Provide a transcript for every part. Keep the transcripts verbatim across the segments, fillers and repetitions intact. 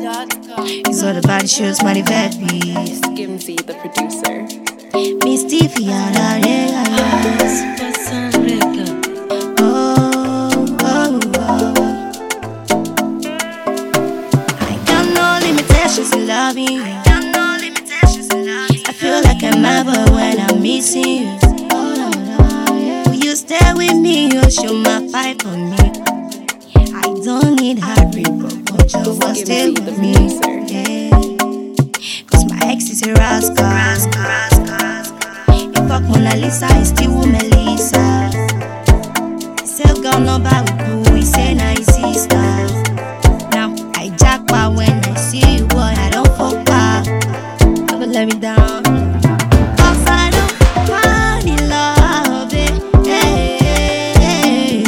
It's all about the shoes, money, vet bees. Skimzy, the producer. Miss Tiffy, oh, oh, oh. I got no limitations in loving you. I feel like I'm ever when I'm missing you. Will you stay with me? You show my fight for me. I don't need heartbreak, but you will stay with me. Yeah. Cause my ex is a rascal. If fuck Mona Lisa, I still with Melissa. Still got no bad with we say nice sister. Now I jackpot when I see you, boy, I don't fuck back. Don't let me down. Cause I don't want in love, eh, eh, eh.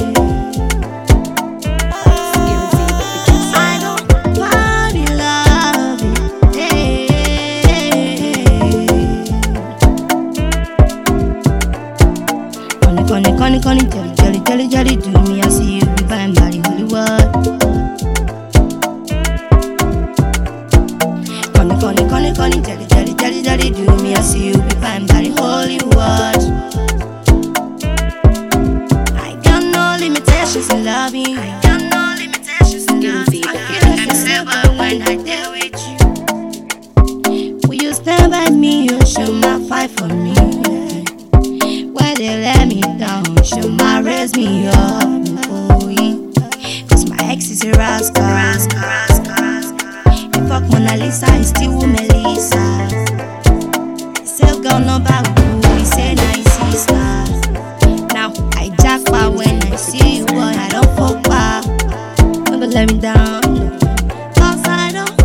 Skimzy, the producer. I don't want in love, eh, eh. Connie, Connie, Connie, Connie, jelly, jelly, jelly, jelly, do me, I see you be buying body Hollywood. Connie, Connie, Connie, Connie, jelly, jelly, jelly, jelly, do me, I see you be buying body Hollywood. I got no limitations in loving you. I got no limitations in loving you. I feel like I'm sober when I deal with you. Will you stand by me? You show my fight for me. Why they let me down? Show my raise me up. Oh, yeah. Cause my ex is a rascal. If fuck Mona Lisa, I still with Melissa. Still got no bad with we say nice sister. Now I jackpot when I see you, boy, I don't fuck back. Don't let me down. Cause I don't